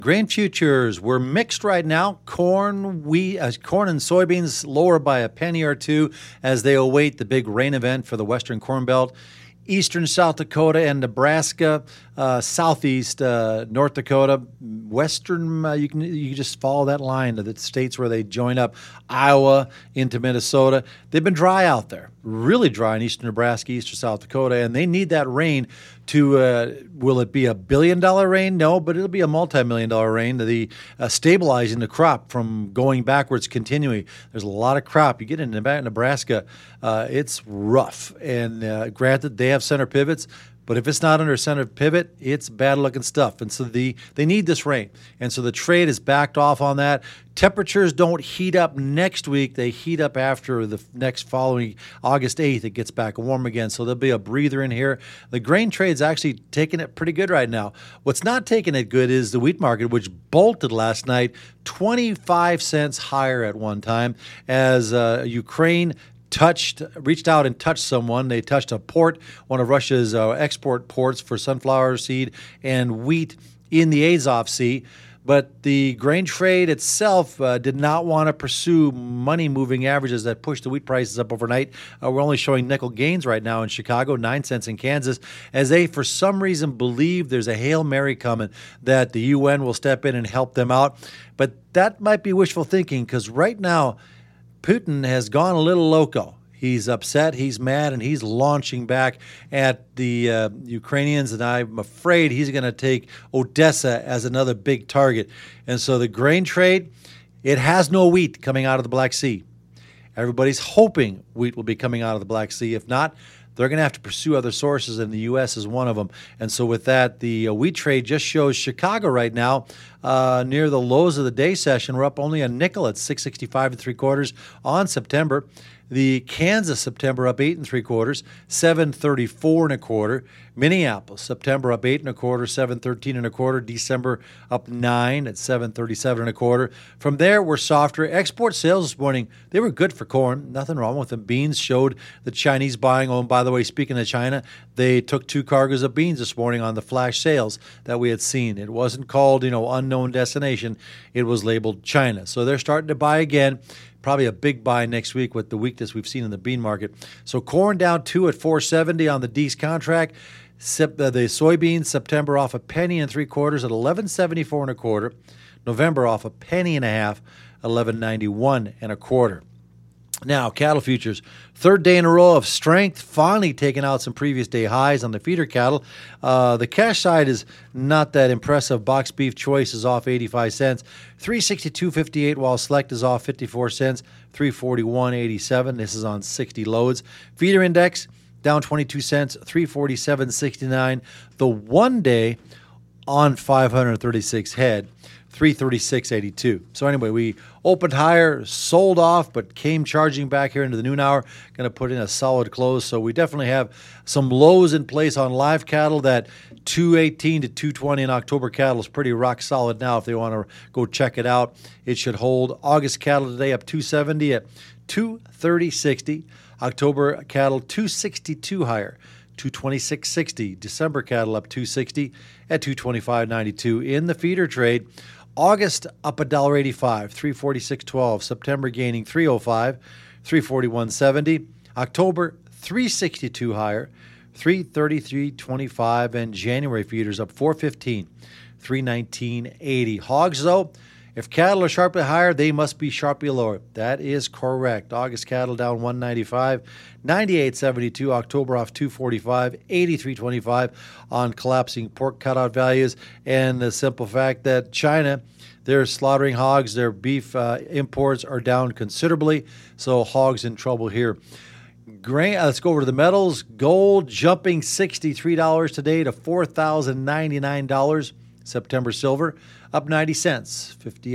Grain futures, we're mixed right now. Corn, corn and soybeans lower by a penny or two as they await the big rain event for the Western Corn Belt. Eastern South Dakota and Nebraska, southeast North Dakota, western, you can just follow that line to the states where they join up, Iowa into Minnesota. They've been dry out there, really dry in eastern Nebraska, eastern South Dakota, and they need that rain to, will it be $1 billion rain? No, but it'll be a multi-million-dollar rain to stabilizing the crop from going backwards continuing. There's a lot of crop. You get into Nebraska, it's rough. And granted, they have center pivots, but if it's not under center pivot, it's bad-looking stuff. And so they need this rain. And so the trade is backed off on that. Temperatures don't heat up next week. They heat up after the next following August 8th. It gets back warm again. So there'll be a breather in here. The grain trade's actually taking it pretty good right now. What's not taking it good is the wheat market, which bolted last night 25 cents higher at one time as Ukraine reached out and touched someone. They touched a port, one of Russia's export ports for sunflower seed and wheat in the Azov Sea. But the grain trade itself did not want to pursue money-moving averages that pushed the wheat prices up overnight. We're only showing nickel gains right now in Chicago, 9 cents in Kansas, as they, for some reason, believe there's a Hail Mary coming, that the UN will step in and help them out. But that might be wishful thinking, because right now, Putin has gone a little loco. He's upset, he's mad, and he's launching back at the Ukrainians, and I'm afraid he's going to take Odessa as another big target. And so the grain trade, it has no wheat coming out of the Black Sea. Everybody's hoping wheat will be coming out of the Black Sea. If not, they're going to have to pursue other sources, and the U.S. is one of them. And so with that, the wheat trade just shows Chicago right now near the lows of the day session. We're up only a nickel at 6.65 3/4 on September. The Kansas September up 8 3/4, 7.34 1/4. Minneapolis September up 8 1/4, 7.13 1/4. December up 9 at 7.37 1/4. From there, we're softer. Export sales this morning, they were good for corn. Nothing wrong with them. Beans showed the Chinese buying. Oh, and by the way, speaking of China, they took 2 cargoes of beans this morning on the flash sales that we had seen. It wasn't called, unknown destination. It was labeled China. So they're starting to buy again. Probably a big buy next week with the weakness we've seen in the bean market. So corn down 2 at 470 on the Dees contract. The soybeans September off a penny and 3/4 at 11.74 1/4. November off a penny and a half, 11.91 1/4. Now, cattle futures, third day in a row of strength, finally taking out some previous day highs on the feeder cattle. The cash side is not that impressive. Box beef choice is off 85 cents, 362.58, while select is off 54 cents, 341.87. This is on 60 loads. Feeder index down 22 cents, 347.69. The 1 day on 536 head, 336.82. So anyway, we opened higher, sold off, but came charging back here into the noon hour. Going to put in a solid close. So we definitely have some lows in place on live cattle. That 218 to 220 in October cattle is pretty rock solid now. If they want to go check it out, it should hold. August cattle today up 270 at 230.60. October cattle 262 higher, 226.60. December cattle up 260 at 225.92. In the feeder trade, August up $1.85, 346.12. September gaining 305, 341.70. October 362 higher, 333.25. And January feeders up 415, 319.80. Hogs though, if cattle are sharply higher, they must be sharply lower. That is correct. August cattle down 195, 98.72. October off 245, 83.25 on collapsing pork cutout values. And the simple fact that China, they're slaughtering hogs. Their beef imports are down considerably. So hogs in trouble here. Grain. Let's go over to the metals. Gold jumping $63 today to $4,099. September silver up 90 cents,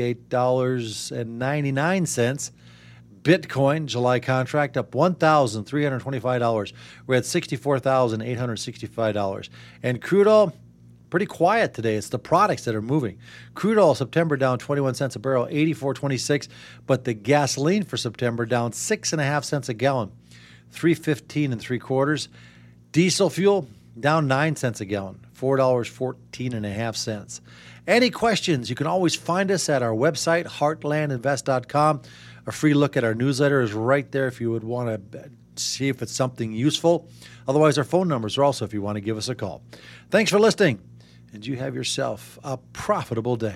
$58.99. Bitcoin July contract up $1,325. We're at $64,865. And crude oil, pretty quiet today. It's the products that are moving. Crude oil September down 21 cents a barrel, 84.26. But the gasoline for September down 6.5 cents a gallon, 315 3/4. Diesel fuel down 9 cents a gallon, $4.14.5. Any questions, you can always find us at our website, heartlandinvest.com. A free look at our newsletter is right there if you would want to see if it's something useful. Otherwise, our phone numbers are also if you want to give us a call. Thanks for listening, and you have yourself a profitable day.